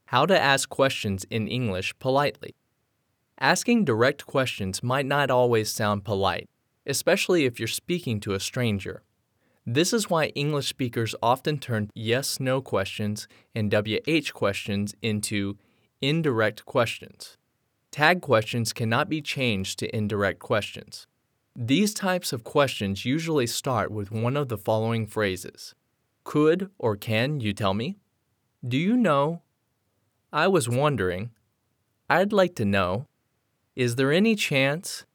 How to ask questions in English politely. Asking direct questions might not always sound polite, especially if you're speaking to a stranger. This is why English speakers often turn yes/no questions and WH questions into indirect questions. Tag questions cannot be changed to indirect questions. These types of questions usually start with one of the following phrases. Could or can you tell me? Do you know? I was wondering. I'd like to know. Is there any chance?